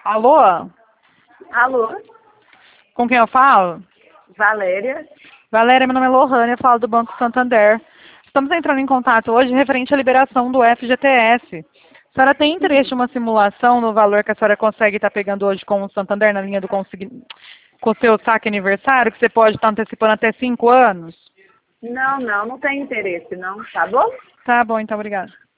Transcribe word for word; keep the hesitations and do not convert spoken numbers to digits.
Alô? Alô, Com quem eu falo? Valéria. Valéria, meu nome é Lohane, eu falo do Banco Santander. Estamos entrando em contato hoje referente à liberação do F G T S. A senhora tem interesse em uma simulação no valor que a senhora consegue estar pegando hoje com o Santander na linha do consegui... com o seu saque aniversário, que você pode estar antecipando até cinco anos? Não, não, não tem interesse não, tá bom? Tá bom, então, obrigada.